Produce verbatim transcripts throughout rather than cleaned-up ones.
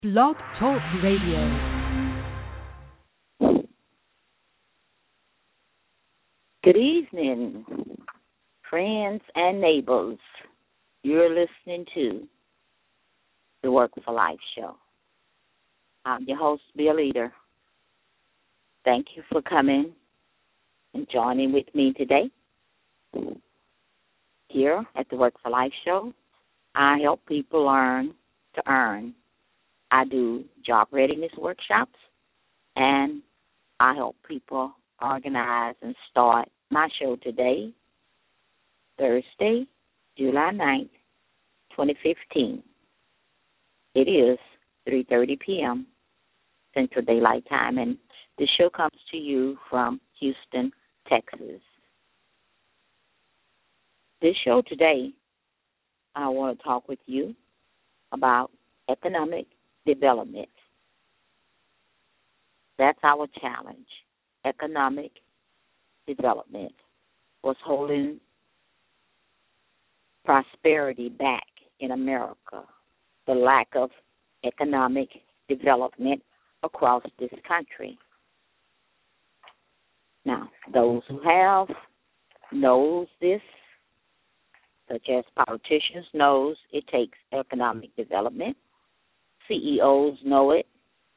Blog Talk Radio. Good evening, friends and neighbors. You're listening to the Work for Life show. I'm your host, Bill Leader. Thank you for coming and joining with me today. Here at the Work for Life show, I help people learn to earn. I do job readiness workshops, and I help people organize and start my show today, Thursday, July ninth, twenty fifteen. It is three thirty p.m. Central Daylight Time, and the show comes to you from Houston, Texas. This show today, I want to talk with you about economic development. That's our challenge. Economic development was holding prosperity back in America. The lack of economic development across this country. Now, those who have knows this, such as politicians knows it takes economic development. C E Os know it.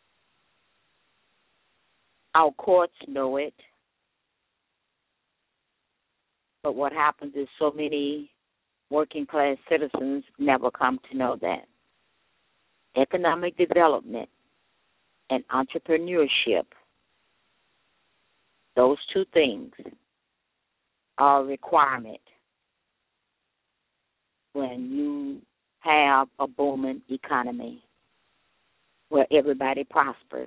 Our courts know it. But what happens is so many working class citizens never come to know that. Economic development and entrepreneurship, those two things are a requirement when you have a booming economy where everybody prospers.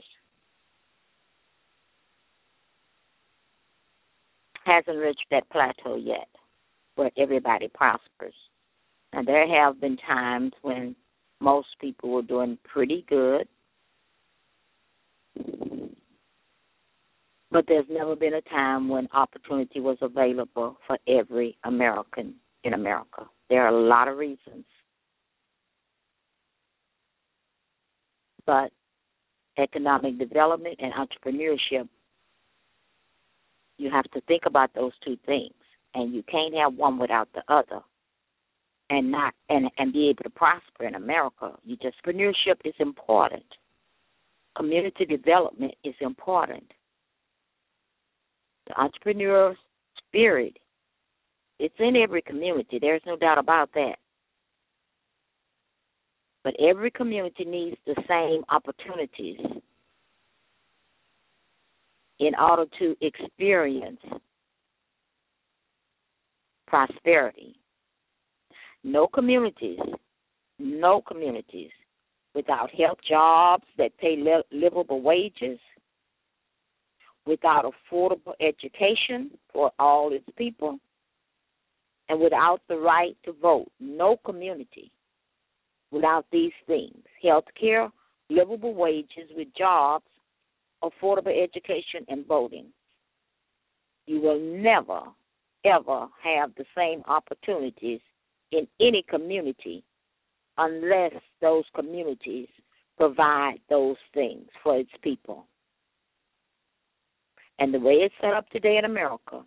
Hasn't reached that plateau yet where everybody prospers. And there have been times when most people were doing pretty good, but there's never been a time when opportunity was available for every American in America. There are a lot of reasons. But economic development and entrepreneurship, you have to think about those two things, and you can't have one without the other, and not and, and be able to prosper in America. You just entrepreneurship is important. Community development is important. The entrepreneur spirit, it's in every community. There's no doubt about that. But every community needs the same opportunities in order to experience prosperity. No communities, no communities without health jobs that pay li- livable wages, without affordable education for all its people, and without the right to vote. No community without these things: health care, livable wages with jobs, affordable education, and voting. You will never, ever have the same opportunities in any community unless those communities provide those things for its people. And the way it's set up today in America,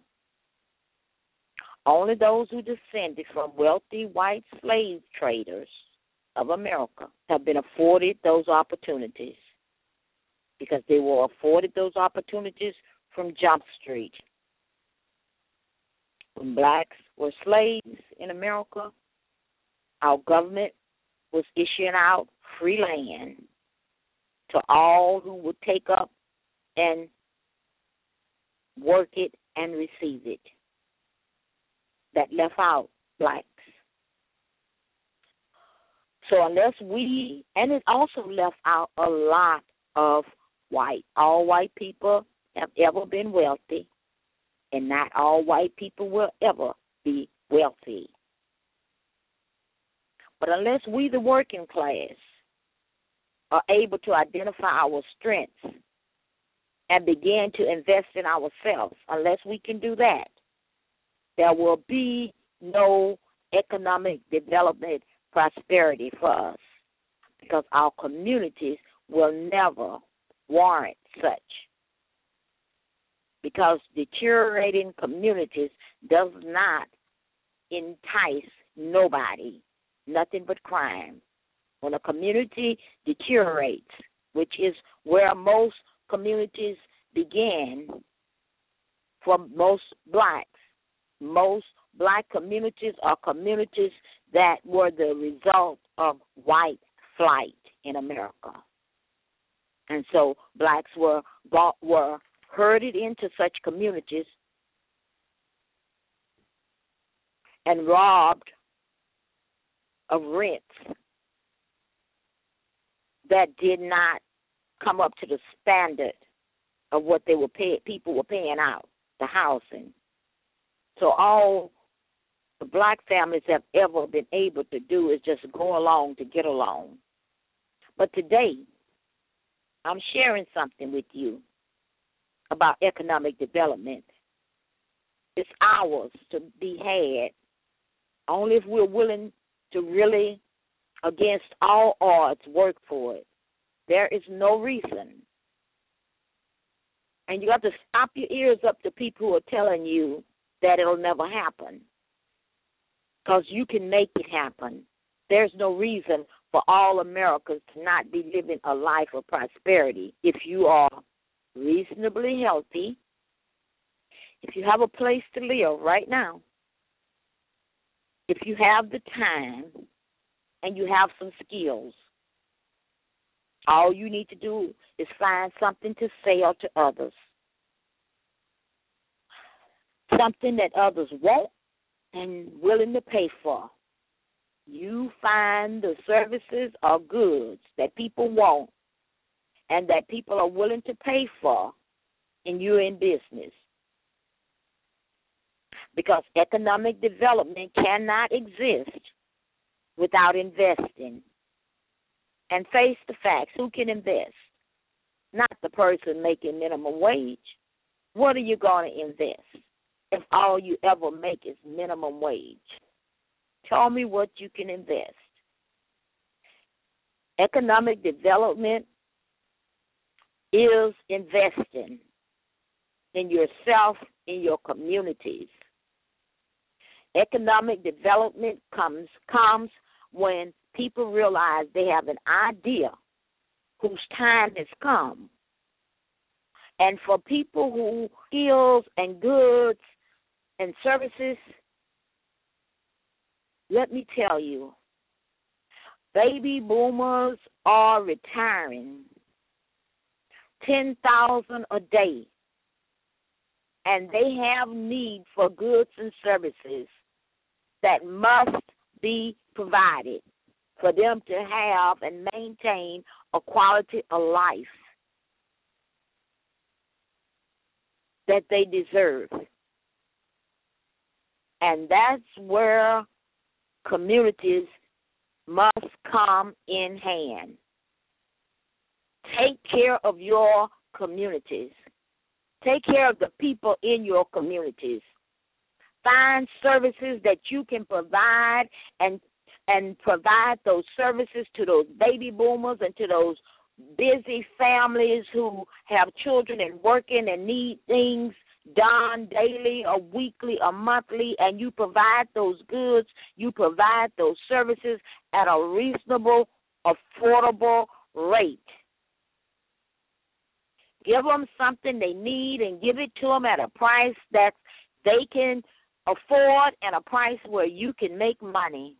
only those who descended from wealthy white slave traders of America have been afforded those opportunities, because they were afforded those opportunities from Jump Street. When blacks were slaves in America, our government was issuing out free land to all who would take up and work it and receive it. That left out blacks. So unless we, and it also left out a lot of white. All white people have ever been wealthy, and not all white people will ever be wealthy. But unless we, the working class, are able to identify our strengths and begin to invest in ourselves, unless we can do that, there will be no economic development prosperity for us. because our communities will never warrant such. Because deteriorating communities does not entice nobody, nothing but crime. When a community deteriorates, which is where most communities begin for most blacks, most black communities are communities that were the result of white flight in America. And so blacks were were herded into such communities and robbed of rents that did not come up to the standard of what they were pay, people were paying out, the housing. So all the black families have ever been able to do is just go along to get along. But today, I'm sharing something with you about economic development. It's ours to be had only if we're willing to really, against all odds, work for it. There is no reason. And you have to stop your ears up to people who are telling you that it'll never happen, because you can make it happen. There's no reason for all Americans to not be living a life of prosperity if you are reasonably healthy, if you have a place to live right now, if you have the time, and you have some skills. All you need to do is find something to sell to others, something that others want and willing to pay for. You find the services or goods that people want and that people are willing to pay for, and you're in business. Because economic development cannot exist without investing. And face the facts, who can invest? Not the person making minimum wage. What are you going to invest if all you ever make is minimum wage? Tell me what you can invest. Economic development is investing in yourself, in your communities. Economic development comes comes when people realize they have an idea whose time has come. And for people who skills and goods and services, let me tell you, baby boomers are retiring ten thousand a day, and they have need for goods and services that must be provided for them to have and maintain a quality of life that they deserve. And that's where communities must come in hand. Take care of your communities. Take care of the people in your communities. Find services that you can provide and and provide those services to those baby boomers and to those busy families who have children and working and need things done daily or weekly or monthly, and you provide those goods, you provide those services at a reasonable, affordable rate. Give them something they need and give it to them at a price that they can afford and a price where you can make money.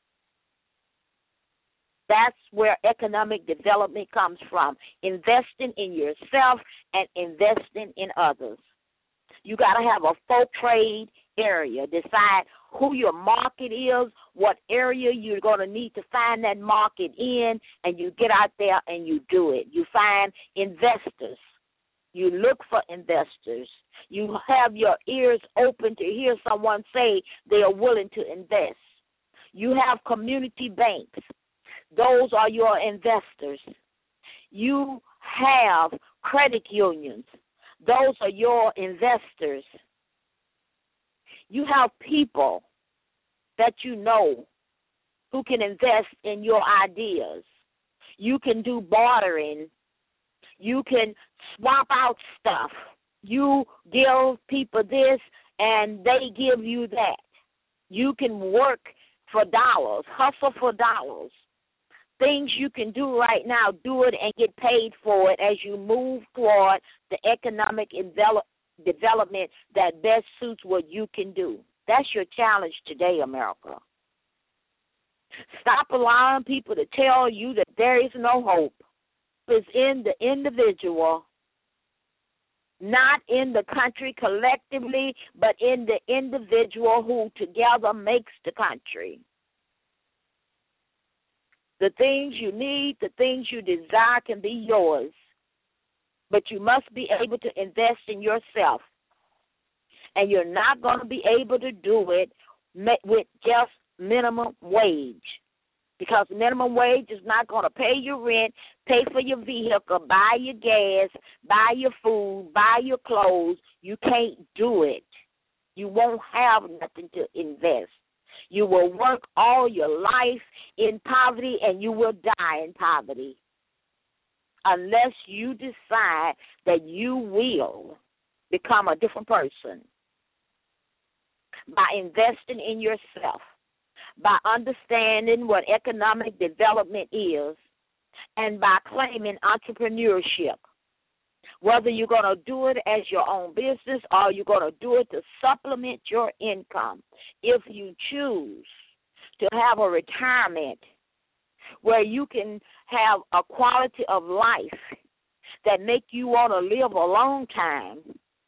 That's where economic development comes from, investing in yourself and investing in others. You got to have a full trade area. Decide who your market is, what area you're going to need to find that market in, and you get out there and you do it. You find investors. You look for investors. You have your ears open to hear someone say they are willing to invest. You have community banks. Those are your investors. You have credit unions. Those are your investors. You have people that you know who can invest in your ideas. You can do bartering. You can swap out stuff. You give people this and they give you that. You can work for dollars, hustle for dollars. Things you can do right now, do it and get paid for it as you move toward the economic envelop, development that best suits what you can do. That's your challenge today, America. Stop allowing people to tell you that there is no hope. It's in the individual, not in the country collectively, but in the individual who together makes the country. The things you need, the things you desire can be yours, but you must be able to invest in yourself. And you're not going to be able to do it with just minimum wage, because minimum wage is not going to pay your rent, pay for your vehicle, buy your gas, buy your food, buy your clothes. You can't do it. You won't have nothing to invest. You will work all your life in poverty, and you will die in poverty unless you decide that you will become a different person by investing in yourself, by understanding what economic development is, and by claiming entrepreneurship. Whether you're going to do it as your own business or you're going to do it to supplement your income. If you choose to have a retirement where you can have a quality of life that make you want to live a long time,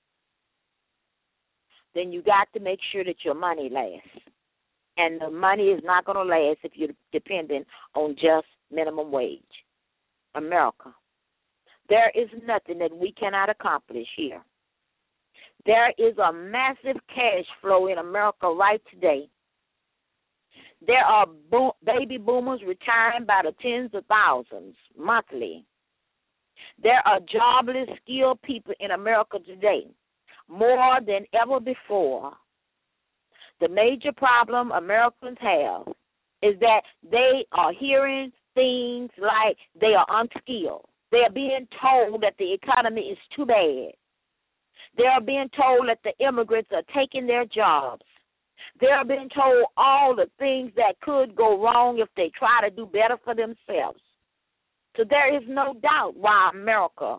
then you got to make sure that your money lasts. And the money is not going to last if you're dependent on just minimum wage. America, there is nothing that we cannot accomplish here. There is a massive cash flow in America right today. There are bo- baby boomers retiring by the tens of thousands monthly. There are jobless, skilled people in America today, more than ever before. The major problem Americans have is that they are hearing things like they are unskilled. They are being told that the economy is too bad. They are being told that the immigrants are taking their jobs. They are being told all the things that could go wrong if they try to do better for themselves. So there is no doubt why America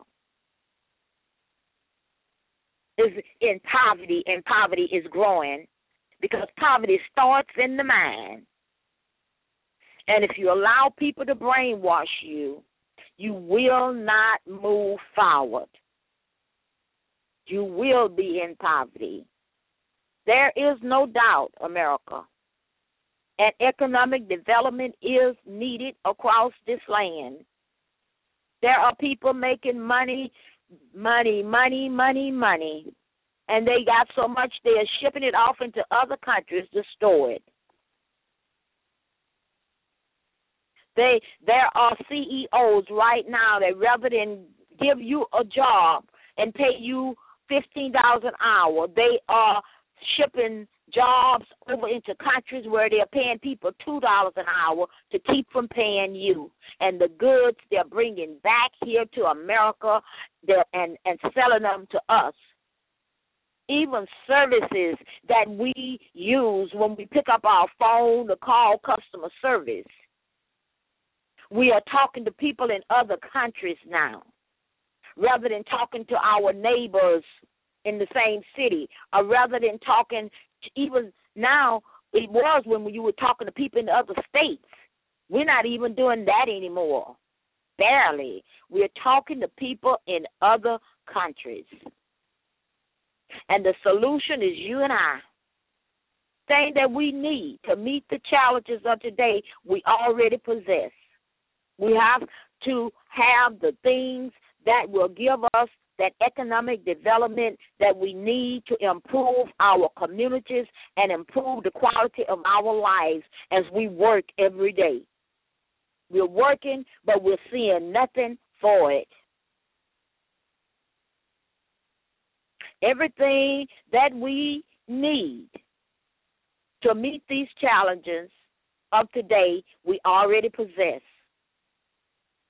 is in poverty, and poverty is growing, because poverty starts in the mind. And if you allow people to brainwash you, you will not move forward. You will be in poverty. There is no doubt, America, and economic development is needed across this land. There are people making money, money, money, money, money, and they got so much they are shipping it off into other countries to store it. They, there are C E Os right now that rather than give you a job and pay you fifteen dollars an hour, they are shipping jobs over into countries where they're paying people two dollars an hour to keep from paying you. And the goods they're bringing back here to America and, and selling them to us. Even services that we use when we pick up our phone to call customer service. We are talking to people in other countries now, rather than talking to our neighbors in the same city, or rather than talking to, even now, it was when you were talking to people in the other states. We're not even doing that anymore. Barely. We're talking to people in other countries. And the solution is you and I. Thing that we need to meet the challenges of today, we already possess. We have to have the things that will give us that economic development that we need to improve our communities and improve the quality of our lives as we work every day. We're working, but we're seeing nothing for it. Everything that we need to meet these challenges of today, we already possess.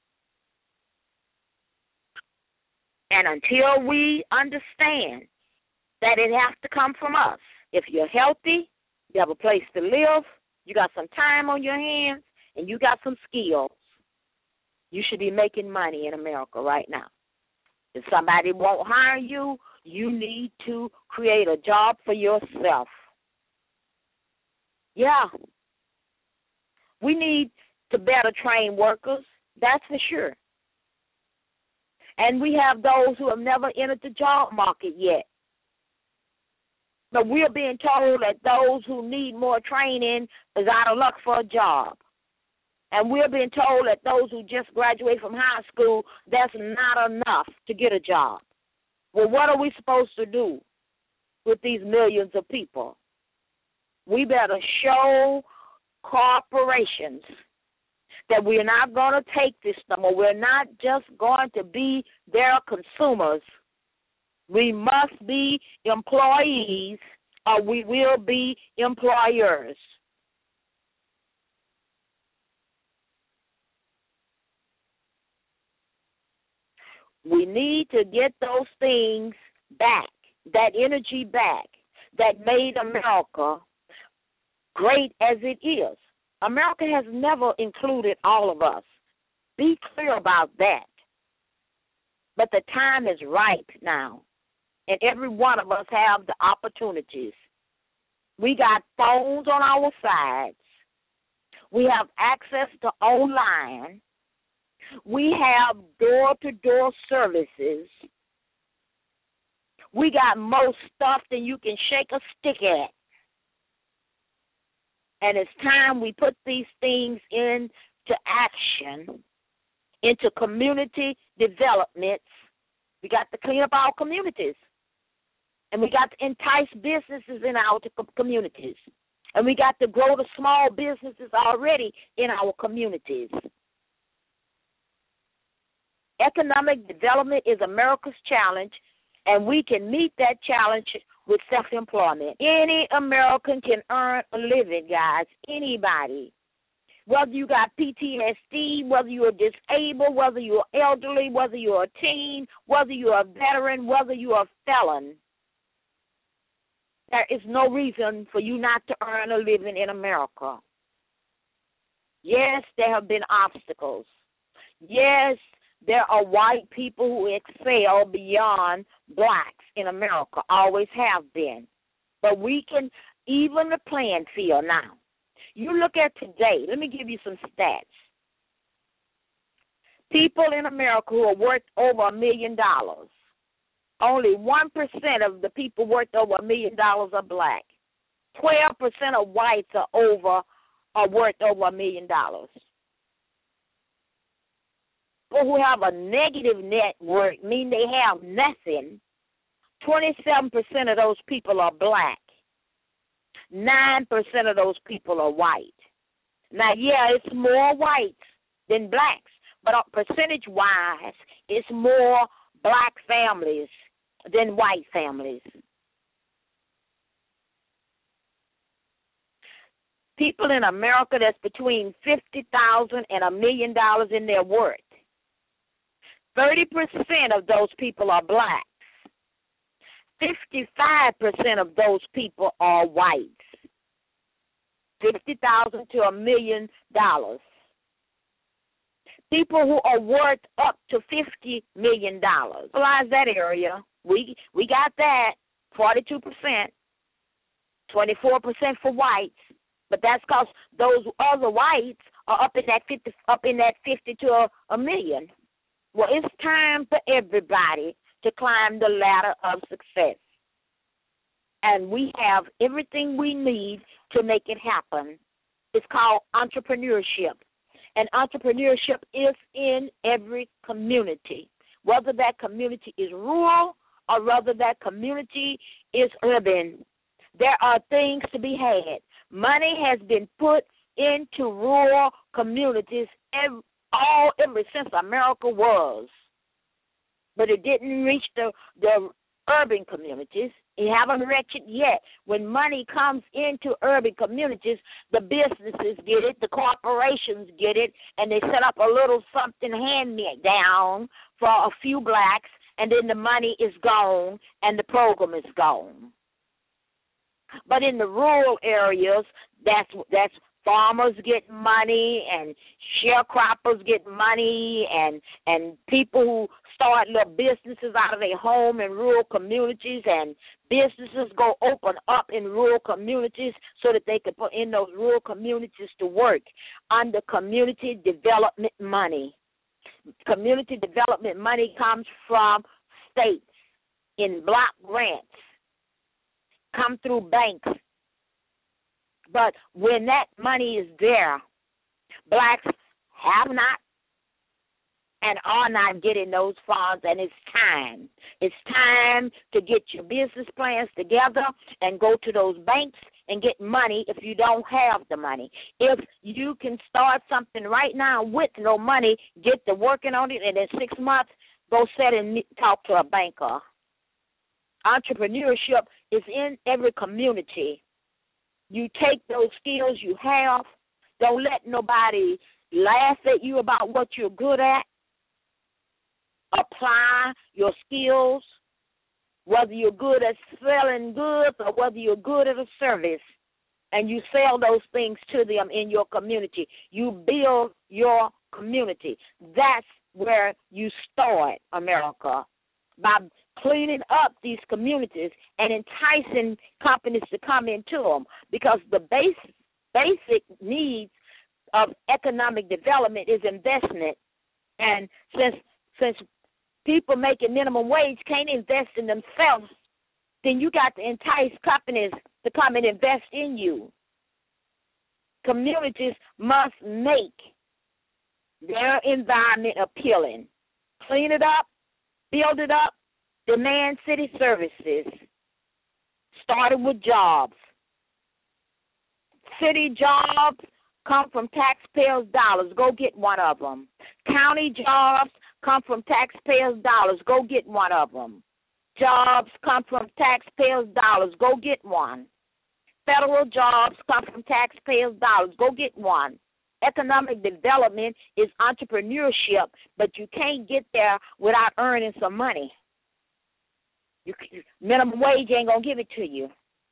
And until we understand that it has to come from us, if you're healthy, you have a place to live, you got some time on your hands, and you got some skills, you should be making money in America right now. If somebody won't hire you, you need to create a job for yourself. Yeah. We need to better train workers, that's for sure. And we have those who have never entered the job market yet. But we're being told that those who need more training is out of luck for a job. And we're being told that those who just graduate from high school, that's not enough to get a job. Well, what are we supposed to do with these millions of people? We better show corporations that we're not going to take this number. We're not just going to be their consumers. We must be employees or we will be employers. We need to get those things back, that energy back that made America great as it is. America has never included all of us. Be clear about that. But the time is ripe now, and every one of us have the opportunities. We got phones on our sides. We have access to online. We have door-to-door services. We got more stuff than you can shake a stick at. And it's time we put these things into action, into community developments. We got to clean up our communities. And we got to entice businesses in our communities. And we got to grow the small businesses already in our communities. Economic development is America's challenge, and we can meet that challenge with self-employment. Any American can earn a living, guys, anybody. Whether you got P T S D, whether you're disabled, whether you're elderly, whether you're a teen, whether you're a veteran, whether you're a felon, there is no reason for you not to earn a living in America. Yes, there have been obstacles. Yes, there are white people who excel beyond blacks in America, always have been. But we can even the playing field now. You look at today, let me give you some stats. People in America who are worth over a million dollars, only one percent of the people worth over a million dollars are black. twelve percent of whites are over are worth over a million dollars. People who have a negative net worth, mean they have nothing, twenty-seven percent of those people are black. nine percent of those people are white. Now, yeah, it's more whites than blacks, but percentage-wise, it's more black families than white families. People in America that's between fifty thousand dollars and a million dollars in their worth. thirty percent of those people are blacks. fifty-five percent of those people are whites. fifty thousand dollars to a million dollars. People who are worth up to fifty million dollars. Realize that area. We we got that, forty-two percent, twenty-four percent for whites. But that's because those other whites are up in that fifty, up in that fifty to a, a million. Well, it's time for everybody to climb the ladder of success. And we have everything we need to make it happen. It's called entrepreneurship. And entrepreneurship is in every community, whether that community is rural or whether that community is urban. There are things to be had. Money has been put into rural communities every, all ever since America was. But it didn't reach the, the urban communities. It haven't reached it yet. When money comes into urban communities, the businesses get it, the corporations get it, and they set up a little something hand-me-down for a few blacks and then the money is gone and the program is gone. But in the rural areas, that's that's farmers get money and sharecroppers get money, and and people who start little businesses out of their home in rural communities, and businesses go open up in rural communities so that they can put in those rural communities to work under community development money. Community development money comes from states in block grants, come through banks. But when that money is there, blacks have not and are not getting those funds, and it's time. It's time to get your business plans together and go to those banks and get money if you don't have the money. If you can start something right now with no money, get to working on it, and in six months, go sit and talk to a banker. Entrepreneurship is in every community. You take those skills you have. Don't let nobody laugh at you about what you're good at. Apply your skills, whether you're good at selling goods or whether you're good at a service, and you sell those things to them in your community. You build your community. That's where you start, America, by cleaning up these communities and enticing companies to come into them, because the basic, basic needs of economic development is investment. And since since people making minimum wage can't invest in themselves, then you got to entice companies to come and invest in you. Communities must make their environment appealing. Clean it up, build it up, demand city services, starting with jobs. City jobs come from taxpayers' dollars. Go get one of them. County jobs come from taxpayers' dollars. Go get one of them. Jobs come from taxpayers' dollars. Go get one. Federal jobs come from taxpayers' dollars. Go get one. Economic development is entrepreneurship, but you can't get there without earning some money. You, minimum wage ain't going to give it to you.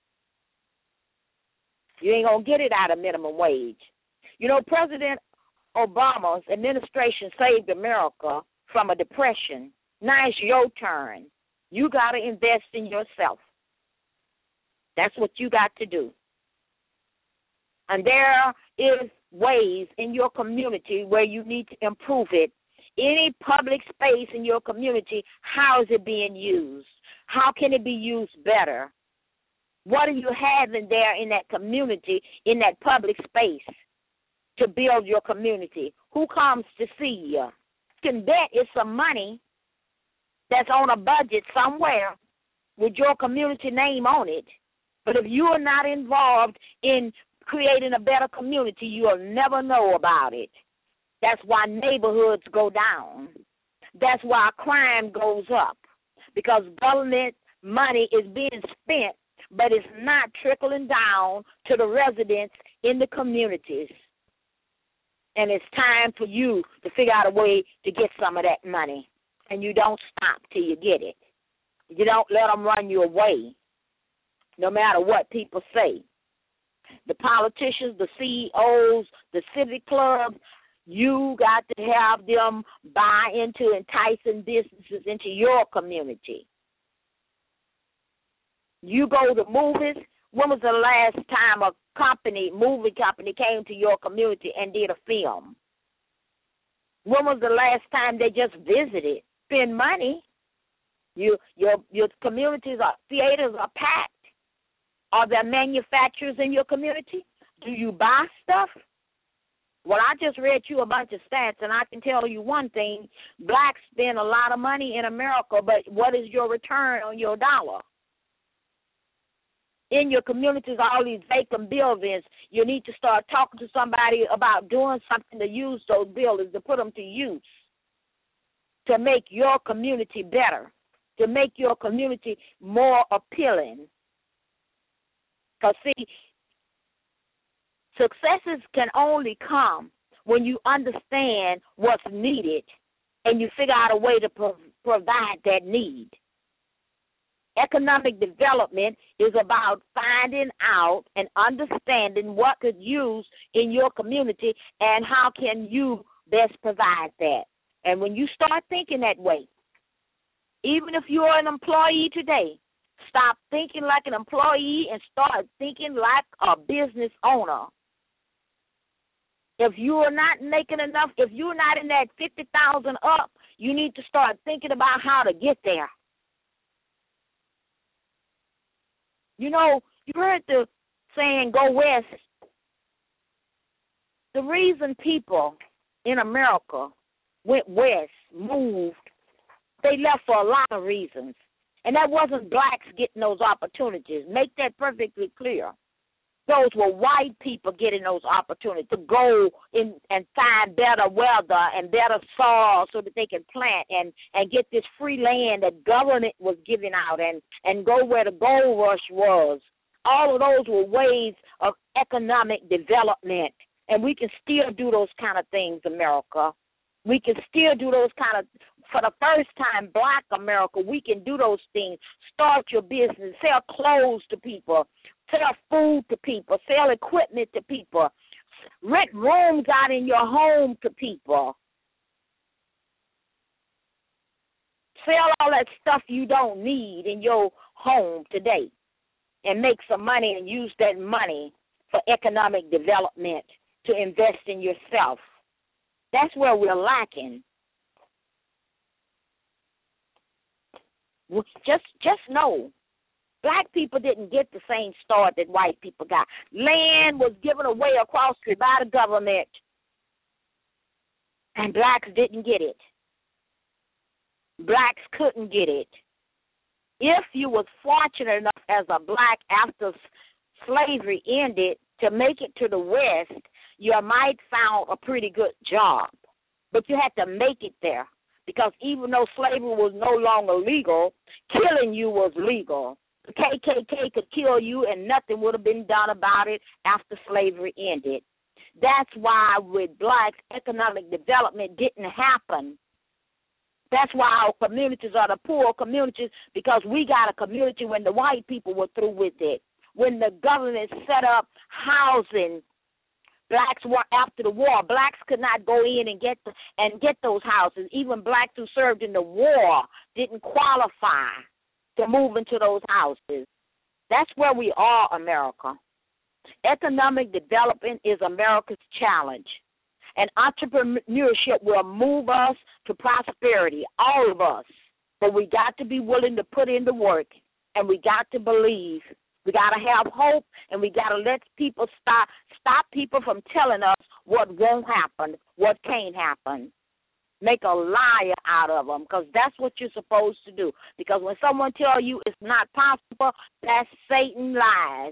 You ain't going to get it out of minimum wage. You know, President Obama's administration saved America from a depression. Now it's your turn. You got to invest in yourself. That's what you got to do. And there is ways in your community where you need to improve it. Any public space in your community, how is it being used? How can it be used better? What are you having there in that community, in that public space to build your community? Who comes to see you? You can bet it's some money that's on a budget somewhere with your community name on it. But if you are not involved in creating a better community, you'll never know about it. That's why neighborhoods go down. That's why crime goes up, because government money is being spent, but it's not trickling down to the residents in the communities. And it's time for you to figure out a way to get some of that money. And you don't stop till you get it. You don't let them run you away, no matter what people say. The politicians, the C E Os, the civic clubs, you got to have them buy into enticing businesses into your community. You go to movies. When was the last time a company, movie company, came to your community and did a film? When was the last time they just visited? Spend money. You, your your communities are theaters are packed. Are there manufacturers in your community? Do you buy stuff? Well, I just read you a bunch of stats, and I can tell you one thing. Blacks spend a lot of money in America, but what is your return on your dollar? In your communities, all these vacant buildings, you need to start talking to somebody about doing something to use those buildings, to put them to use, to make your community better, to make your community more appealing. Because, see, successes can only come when you understand what's needed and you figure out a way to pro- provide that need. Economic development is about finding out and understanding what could use in your community and how can you best provide that. And when you start thinking that way, even if you're an employee today, stop thinking like an employee and start thinking like a business owner. If you are not making enough, if you're not in that fifty thousand up, you need to start thinking about how to get there. You know, you heard the saying, go west. The reason people in America went west, moved, they left for a lot of reasons. And that wasn't blacks getting those opportunities. Make that perfectly clear. Those were white people getting those opportunities to go in and find better weather and better soil so that they can plant and, and get this free land that government was giving out and, and go where the gold rush was. All of those were ways of economic development. And we can still do those kind of things, America. We can still do those kind of, for the first time, black America, we can do those things. Start your business, sell clothes to people, sell food to people, sell equipment to people, rent rooms out in your home to people. Sell all that stuff you don't need in your home today and make some money and use that money for economic development to invest in yourself. That's where we're lacking. Just, just know, black people didn't get the same start that white people got. Land was given away across the by the government, and blacks didn't get it. Blacks couldn't get it. If you was fortunate enough as a black after slavery ended to make it to the West, you might found a pretty good job, but you had to make it there because even though slavery was no longer legal, killing you was legal. The K K K could kill you and nothing would have been done about it after slavery ended. That's why with blacks, economic development didn't happen. That's why our communities are the poor communities, because we got a community when the white people were through with it. When the government set up housing, blacks were after the war. Blacks could not go in and get the, and get those houses. Even blacks who served in the war didn't qualify to move into those houses. That's where we are, America. Economic development is America's challenge. And entrepreneurship will move us to prosperity, all of us. But we got to be willing to put in the work, and we got to believe. We got to have hope, and we got to let people stop stop people from telling us what won't happen, what can't happen. Make a liar out of them, because that's what you're supposed to do. Because when someone tells you it's not possible, that's Satan lies.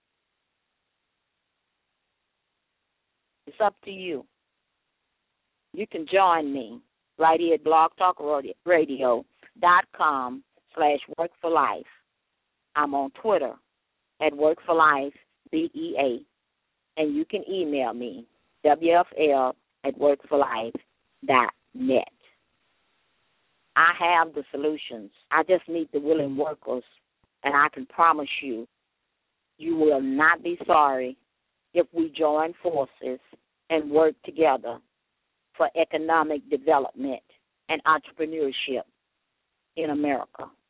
It's up to you. You can join me right here at blog talk radio dot com slash work for life. I'm on Twitter at Work for Life, B E A. And you can email me, W F L at work for life dot net. I have the solutions. I just need the willing workers. And I can promise you, you will not be sorry if we join forces and work together for economic development and entrepreneurship in America.